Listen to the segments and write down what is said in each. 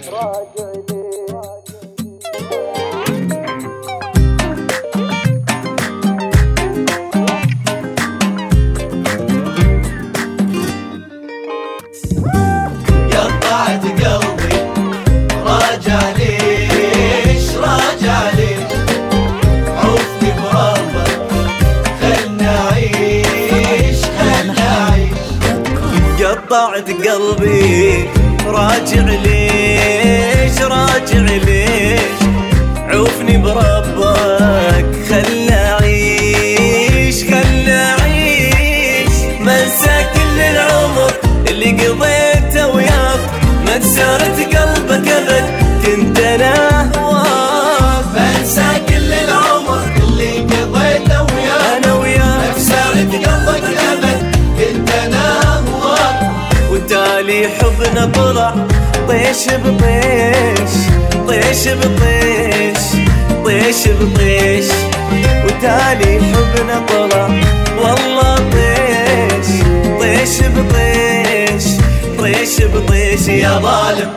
قطعت قلبي راجع ليش راجع ليش عوفني بربك خلنا أعيش خلنا أعيش ما انسى كل العمر اللي قضيته وياك ما كسرت قلبك أبد كنت أنا هواك ما انسى كل العمر اللي قضيته وياك أنا وياك ما كسرت قلبك أبد كنت أنا وتالي حبنا طلع طيش بطيش طيش بطيش طيش بطيش وتالي حبنا طلع والله طيش طيش بطيش طيش بطيش يا ظالم.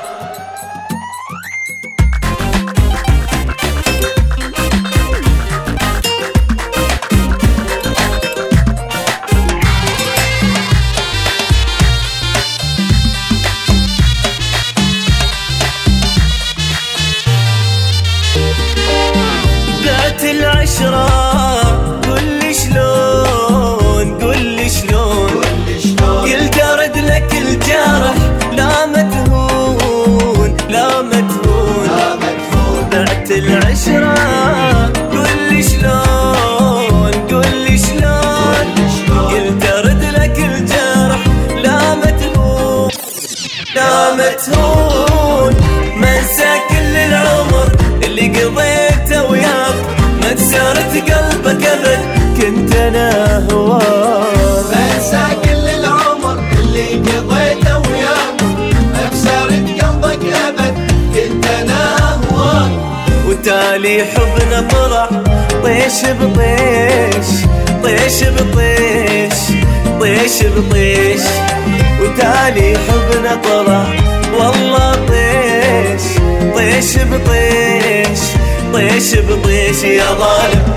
العشرة قل لي شلون قل لي شلون قلت ارد لك الجرح لا متهون لا متهون بعت العشرة قل لي شلون قل لي شلون قلت ارد لك الجرح لا متهون لا متهون ما انسى كل العمر اللي قضيته وياك ما كسرت قلبك أبد كنت أنا هواك ما انسى كل العمر اللي قضيته وياك ما كسرت قلبك أبد كنت أنا هواك وتالي حبنا طلع طيش بطيش طيش بطيش طيش بطيش وتالي حبنا طلع والله طيش طيش بطيش طيش بطيش يا ظالم.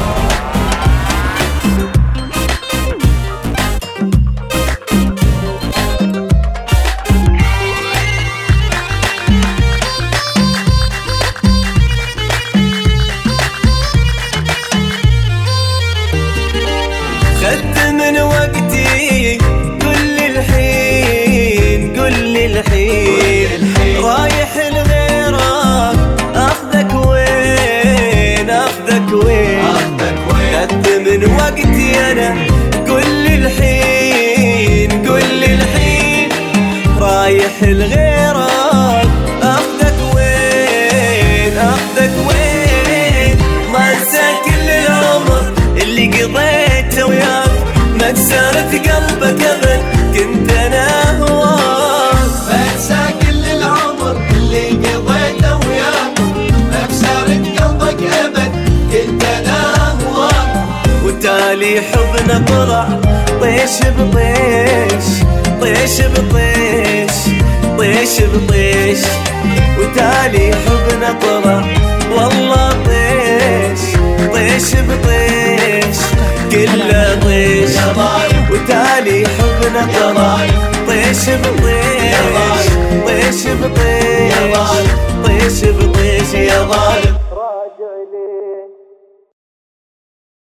خدت من وقتي كل الحين كل الحين رايح لغيرك اخذك وين اخذك وين خدت من وقتي انا كل الحين كل الحين رايح لغيرك اخذك وين اخذك وين ما انسى كل العمر اللي قضيته وياك ما كسرت قلبك أبد كنت أنا هواك ما انسى كل العمر اللي قضيته وياك ما كسرت قلبك أبد كنت أنا هواك وتالي حبنا طلع طيش بطيش طيش بطيش طيش بطيش وتالي حبنا طلع والله طيش طيش بطيش كله طيش وتالي حبنا طلع طيش بطيش طيش بطيش طيش بطيش يا ظالم.